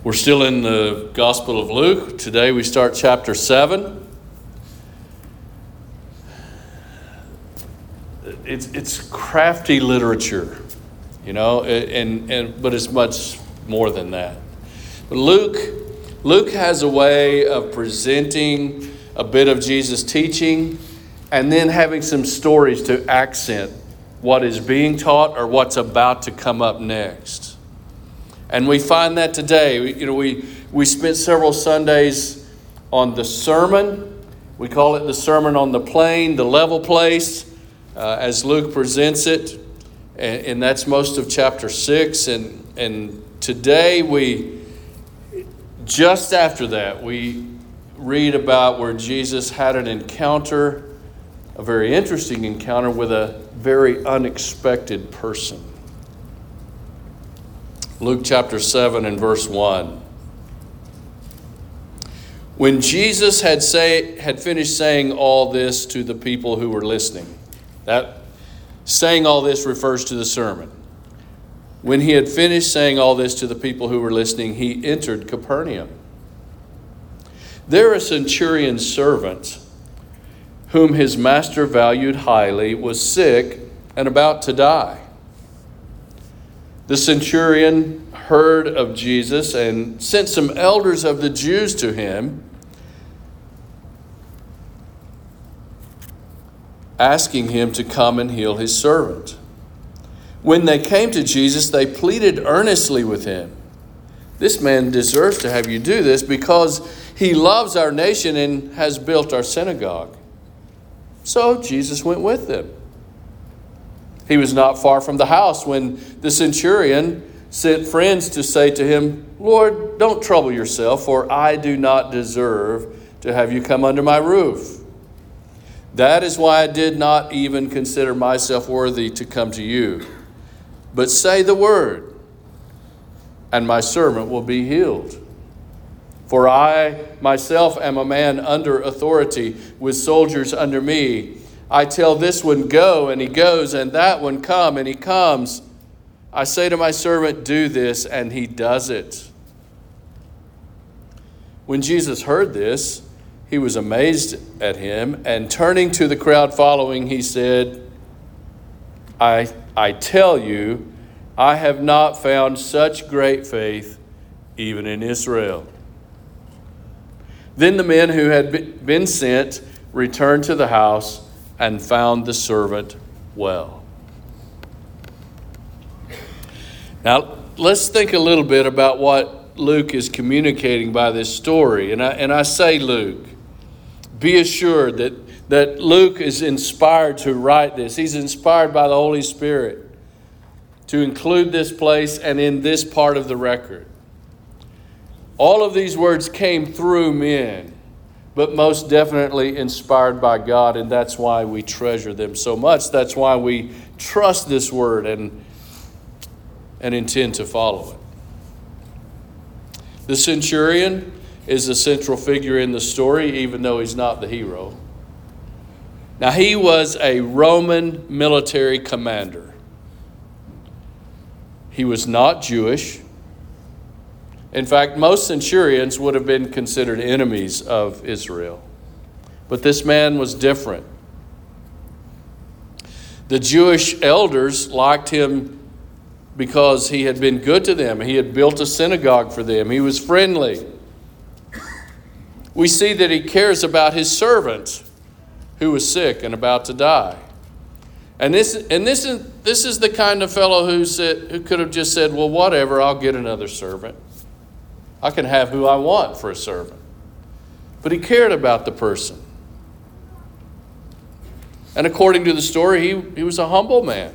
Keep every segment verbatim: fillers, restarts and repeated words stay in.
We're still in the Gospel of Luke. Today we start chapter seven. It's it's crafty literature, you know, and, and but it's much more than that. But Luke, Luke has a way of presenting a bit of Jesus' teaching and then having some stories to accent what is being taught or what's about to come up next. And we find that today. We, you know, we, we spent several Sundays on the sermon. We call it the Sermon on the Plain, the level place, uh, as Luke presents it. And, and that's most of chapter six. And, and today we, just after that, we read about where Jesus had an encounter, a very interesting encounter with a very unexpected person. Luke chapter seven and verse one. When Jesus had say had finished saying all this to the people who were listening, that saying all this refers to the sermon. When he had finished saying all this to the people who were listening, he entered Capernaum. There a centurion's servant, whom his master valued highly, was sick and about to die. The centurion heard of Jesus and sent some elders of the Jews to him, asking him to come and heal his servant. When they came to Jesus, they pleaded earnestly with him. This man deserves to have you do this because he loves our nation and has built our synagogue. So Jesus went with them. He was not far from the house when the centurion sent friends to say to him, Lord, don't trouble yourself, for I do not deserve to have you come under my roof. That is why I did not even consider myself worthy to come to you. But say the word, and my servant will be healed. For I myself am a man under authority, with soldiers under me. I tell this one, go, and he goes, and that one, come, and he comes. I say to my servant, do this, and he does it. When Jesus heard this, he was amazed at him, and turning to the crowd following, he said, I, I tell you, I have not found such great faith even in Israel. Then the men who had been sent returned to the house and found the servant well. Now, let's think a little bit about what Luke is communicating by this story. And I, and I say Luke. Be assured that, that Luke is inspired to write this. He's inspired by the Holy Spirit to include this place and in this part of the record. All of these words came through men, but most definitely inspired by God, and that's why we treasure them so much. That's why we trust this word and, and intend to follow it. The centurion is the central figure in the story, even though he's not the hero. Now, he was a Roman military commander. He was not Jewish. In fact, most centurions would have been considered enemies of Israel. But this man was different. The Jewish elders liked him because he had been good to them. He had built a synagogue for them. He was friendly. We see that he cares about his servant who was sick and about to die. And this and this is this is the kind of fellow who said who could have just said, well, whatever, I'll get another servant. I can have who I want for a servant. But he cared about the person. And according to the story, he, he was a humble man.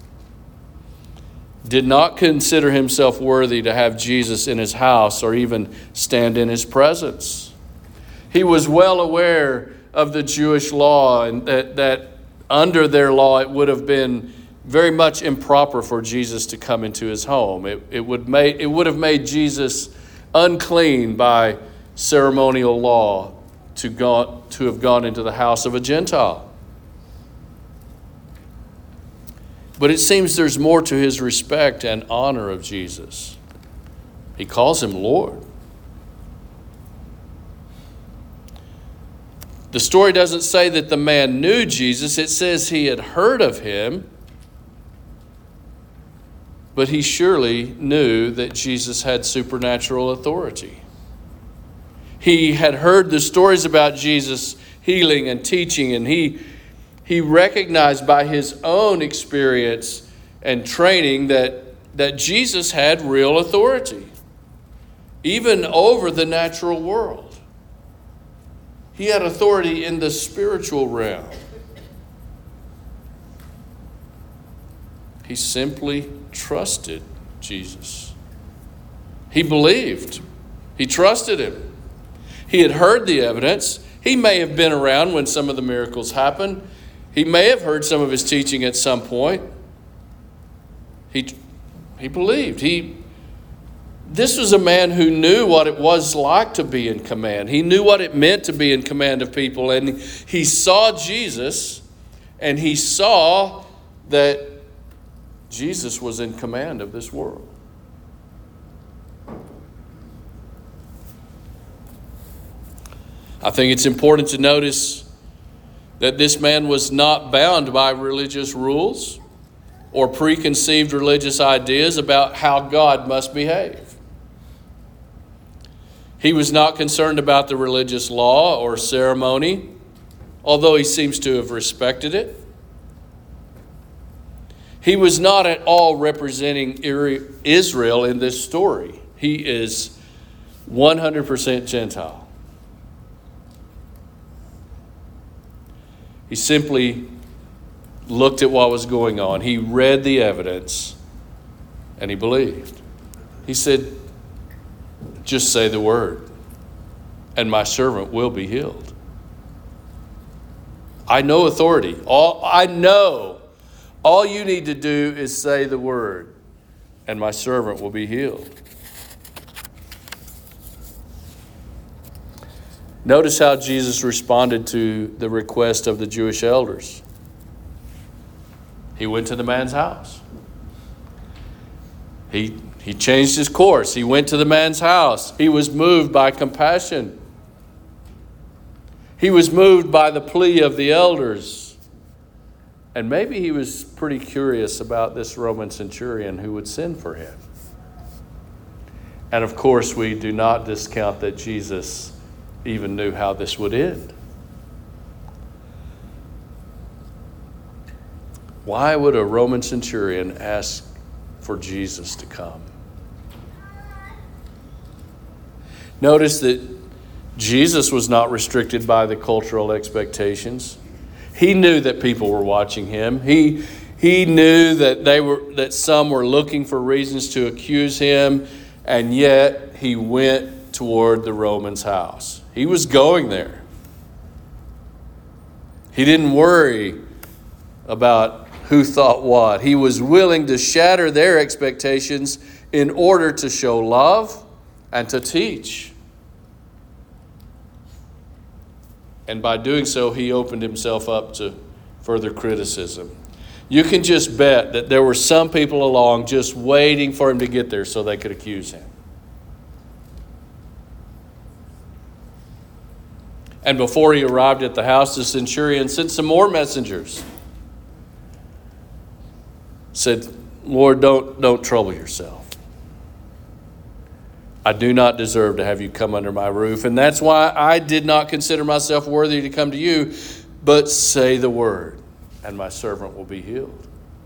Did not consider himself worthy to have Jesus in his house or even stand in his presence. He was well aware of the Jewish law and that, that under their law it would have been very much improper for Jesus to come into his home. It, it, would, make, it would have made Jesus unclean by ceremonial law to, go, to have gone into the house of a Gentile. But it seems there's more to his respect and honor of Jesus. He calls him Lord. The story doesn't say that the man knew Jesus. It says he had heard of him. But he surely knew that Jesus had supernatural authority. He had heard the stories about Jesus healing and teaching, and he, he recognized by his own experience and training that, that Jesus had real authority, even over the natural world. He had authority in the spiritual realm. He simply trusted Jesus. He believed. He trusted him. He had heard the evidence. He may have been around when some of the miracles happened. He may have heard some of his teaching at some point. He, he believed. He, this was a man who knew what it was like to be in command. He knew what it meant to be in command of people. And he saw Jesus, and he saw that Jesus was in command of this world. I think it's important to notice that this man was not bound by religious rules or preconceived religious ideas about how God must behave. He was not concerned about the religious law or ceremony, although he seems to have respected it. He was not at all representing Israel in this story. He is one hundred percent Gentile. He simply looked at what was going on. He read the evidence and he believed. He said, just say the word and my servant will be healed. I know authority. All I know. All you need to do is say the word, and my servant will be healed. Notice how Jesus responded to the request of the Jewish elders. He went to the man's house. He, he changed his course. He went to the man's house. He was moved by compassion. He was moved by the plea of the elders. And maybe he was pretty curious about this Roman centurion who would send for him. And of course, we do not discount that Jesus even knew how this would end. Why would a Roman centurion ask for Jesus to come? Notice that Jesus was not restricted by the cultural expectations. He knew that people were watching him. He, he knew that they were that some were looking for reasons to accuse him, and yet he went toward the Romans' house. He was going there. He didn't worry about who thought what. He was willing to shatter their expectations in order to show love and to teach. And by doing so, he opened himself up to further criticism. You can just bet that there were some people along just waiting for him to get there so they could accuse him. And before he arrived at the house, the centurion sent some more messengers. Said, Lord, don't, don't trouble yourself. I do not deserve to have you come under my roof, and that's why I did not consider myself worthy to come to you, but say the word, and my servant will be healed.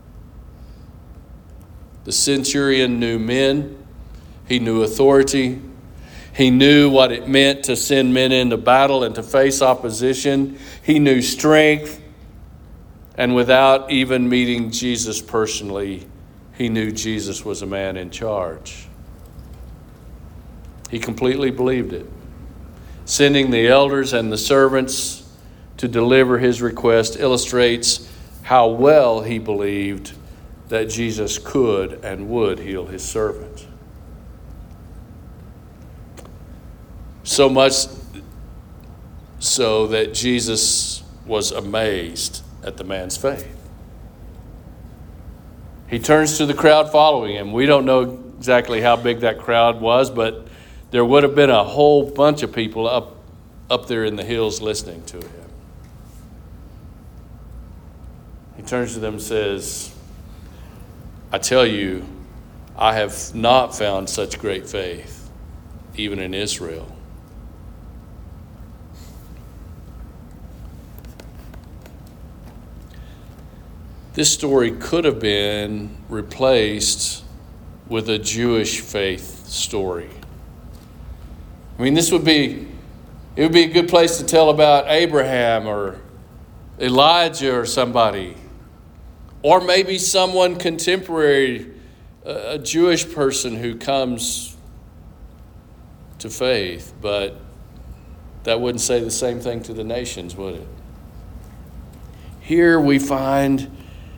The centurion knew men. He knew authority. He knew what it meant to send men into battle and to face opposition. He knew strength. And without even meeting Jesus personally, he knew Jesus was a man in charge. He completely believed it. Sending the elders and the servants to deliver his request illustrates how well he believed that Jesus could and would heal his servant. So much so that Jesus was amazed at the man's faith. He turns to the crowd following him. We don't know exactly how big that crowd was, but there would have been a whole bunch of people up, up there in the hills listening to him. He turns to them and says, I tell you, I have not found such great faith, even in Israel. This story could have been replaced with a Jewish faith story. I mean, this would be, it would be a good place to tell about Abraham or Elijah or somebody. Or maybe someone contemporary, a Jewish person who comes to faith. But that wouldn't say the same thing to the nations, would it? Here we find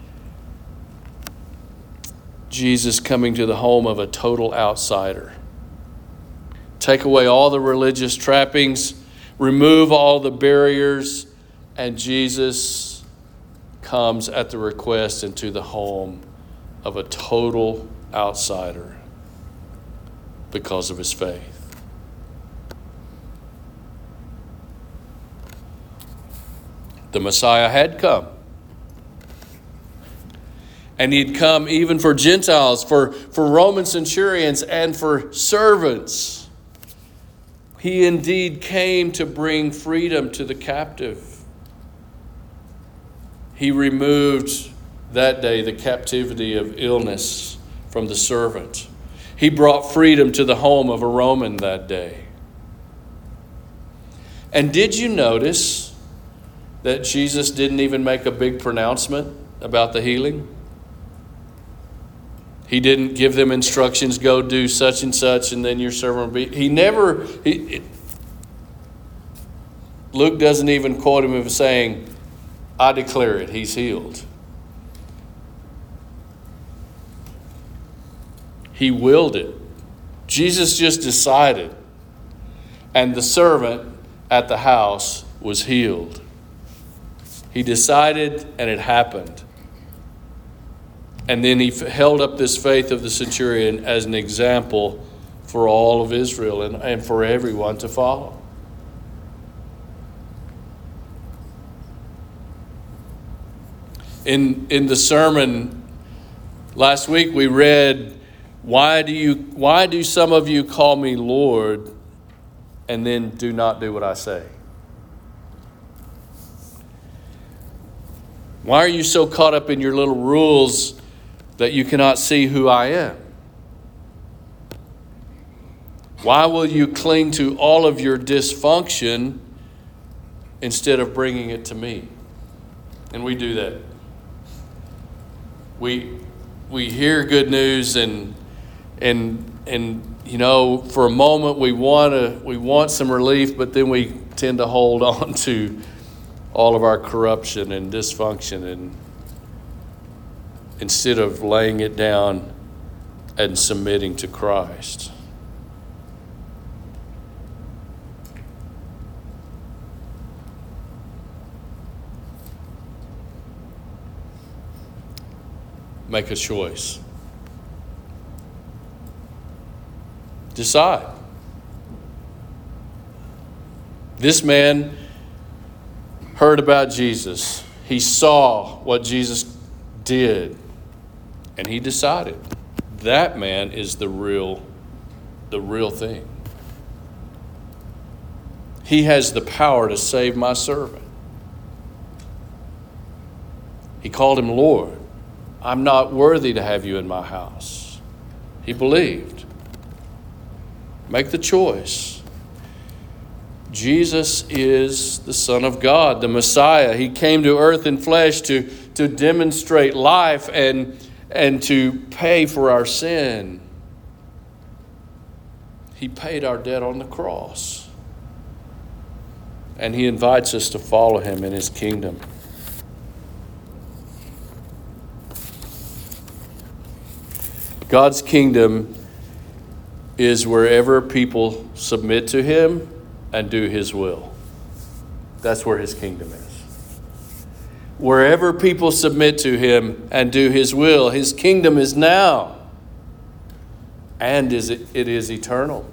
Jesus coming to the home of a total outsider. Take away all the religious trappings, remove all the barriers, and Jesus comes at the request into the home of a total outsider because of his faith. The Messiah had come. And he'd come even for Gentiles, for, for Roman centurions, and for servants. He indeed came to bring freedom to the captive. He removed that day the captivity of illness from the servant. He brought freedom to the home of a Roman that day. And did you notice that Jesus didn't even make a big pronouncement about the healing? He didn't give them instructions, go do such and such, and then your servant will be. He never, he, it, Luke doesn't even quote him as saying, I declare it, he's healed. He willed it. Jesus just decided. And the servant at the house was healed. He decided and it happened. And then he held up this faith of the centurion as an example for all of Israel and, and for everyone to follow. In, in the sermon last week, we read, why do you, why do some of you call me Lord and then do not do what I say? Why are you so caught up in your little rules that you cannot see who I am? Why will you cling to all of your dysfunction instead of bringing it to me? And we do that. We we hear good news and and and you know, for a moment we want to we want some relief, but then we tend to hold on to all of our corruption and dysfunction, and instead of laying it down and submitting to Christ. Make a choice. Decide. This man heard about Jesus. He saw what Jesus did. And he decided that man is the real, the real thing. He has the power to save my servant. He called him Lord. I'm not worthy to have you in my house. He believed. Make the choice. Jesus is the Son of God, the Messiah. He came to earth in flesh to, to demonstrate life and, and to pay for our sin. He paid our debt on the cross. And he invites us to follow him in his kingdom. God's kingdom is wherever people submit to him and do his will. That's where his kingdom is. Wherever people submit to him and do his will, his kingdom is now. and is it, it is eternal.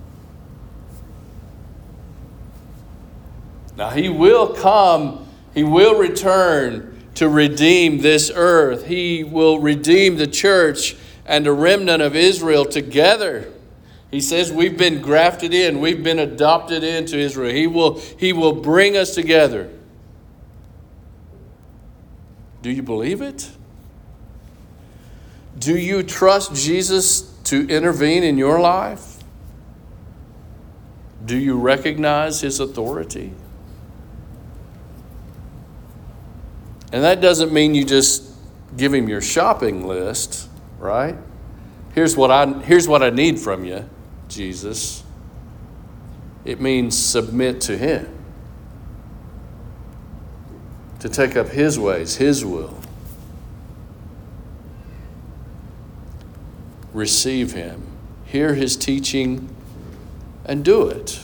Now he will come, he will return to redeem this earth. He will redeem the church and a remnant of Israel together. He says we've been grafted in, we've been adopted into Israel. He will, he will bring us together. Do you believe it? Do you trust Jesus to intervene in your life? Do you recognize his authority? And that doesn't mean you just give him your shopping list, right? Here's what I here's what I need from you, Jesus. It means submit to him. To take up his ways, his will. Receive him. Hear his teaching and do it.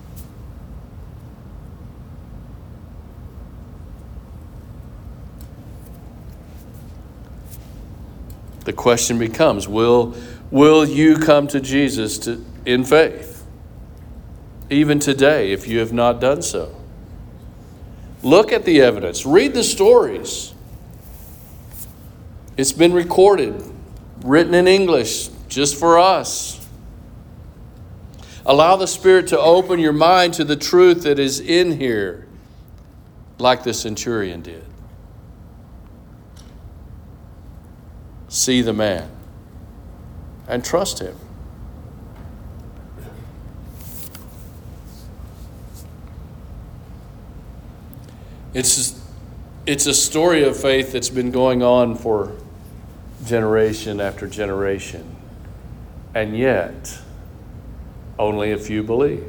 The question becomes, will, will you come to Jesus to, in faith? Even today, if you have not done so. Look at the evidence. Read the stories. It's been recorded, written in English, just for us. Allow the Spirit to open your mind to the truth that is in here, like the centurion did. See the man and trust him. It's, it's a story of faith that's been going on for generation after generation. And yet, only a few believe.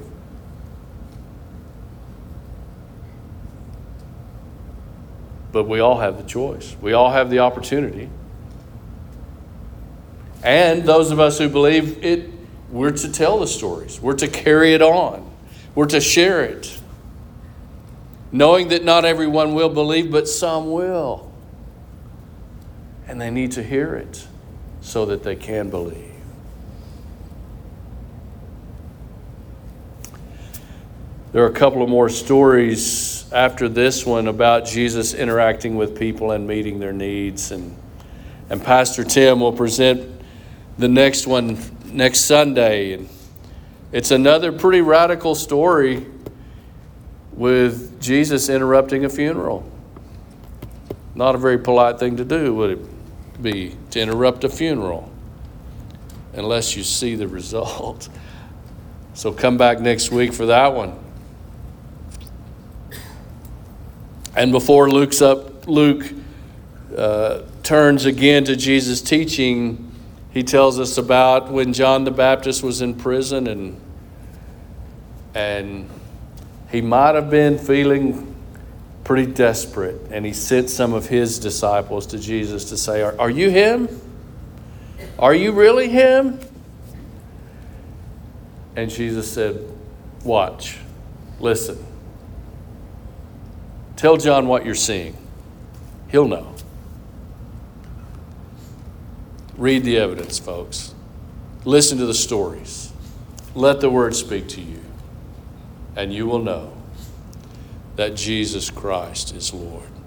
But we all have the choice. We all have the opportunity. And those of us who believe it, we're to tell the stories. We're to carry it on. We're to share it. Knowing that not everyone will believe, but some will. And they need to hear it so that they can believe. There are a couple of more stories after this one about Jesus interacting with people and meeting their needs. And, and Pastor Tim will present the next one next Sunday. And it's another pretty radical story with Jesus interrupting a funeral. Not a very polite thing to do, would it be, to interrupt a funeral, unless you see the result. So come back next week for that one. And before Luke's up, Luke uh, turns again to Jesus' teaching, he tells us about when John the Baptist was in prison, and and he might have been feeling pretty desperate, and he sent some of his disciples to Jesus to say, are, are you him? Are you really him? And Jesus said, watch, listen. Tell John what you're seeing. He'll know. Read the evidence, folks. Listen to the stories. Let the word speak to you. And you will know that Jesus Christ is Lord.